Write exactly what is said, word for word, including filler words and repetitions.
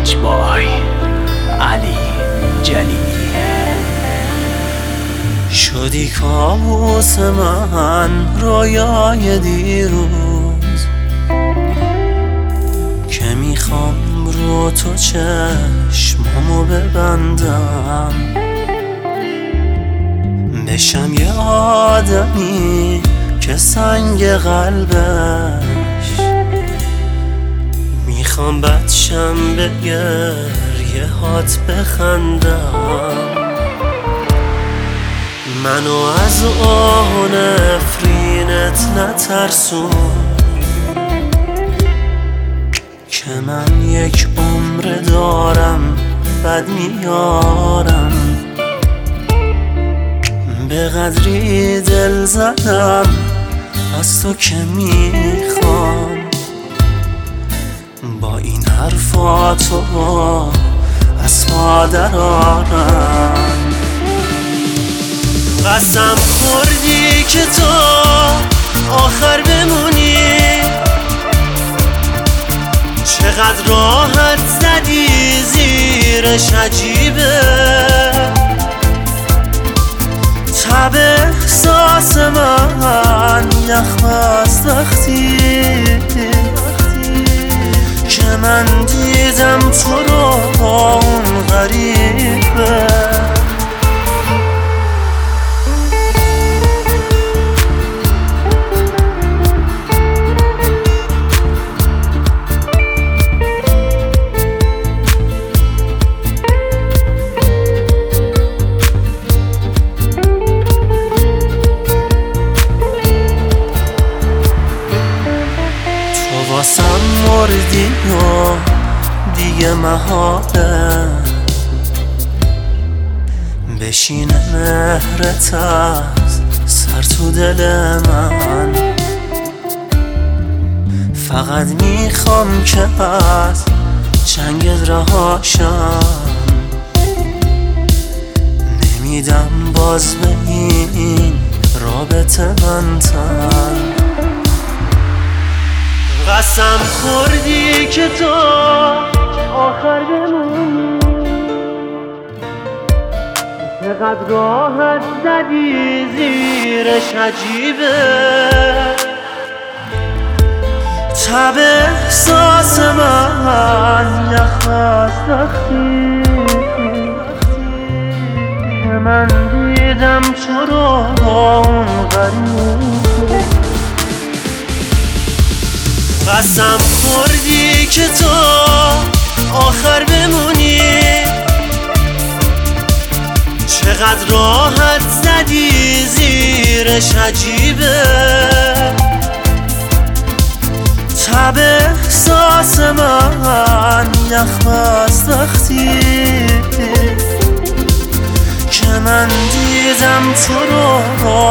بای علی جلیلی. شدی کابوس من، رویای دیروز که میخوام رو تو چشمامو ببندم، بشم یه آدمی که سنگ قلبش میخوام بدشم به گریه هات بخندم. منو از آه و نفرینت نترسون که من یک عمر دارم بد میارم. به قدری دل زدم از تو که میخوام با این حرفاتو از پا درارم. قسم خوردی که تو آخر بمونی، چقدر راحت زدی زیرش عجیبه. تب احساس من یخ بست وقتی که من دیدم تو رو با اون غریبه. واسم مردی و دیگه محاله بشینه مهرت از سر تو دل من. فقط میخوام که از جنگت رهاشم، نمیدم باز به این رابطه من تن. قسم خوردی که تو آخر بمونی، چقدر راحت زدی زیرش عجیبه. تب احساس من یخ بست وقتی که من دیدم تو رو با اون غریبه. قسم خوردی که تو آخر بمونی، چقدر راحت زدی زیرش عجیبه. تب احساس من یخ بست وقتی که من دیدم تو رو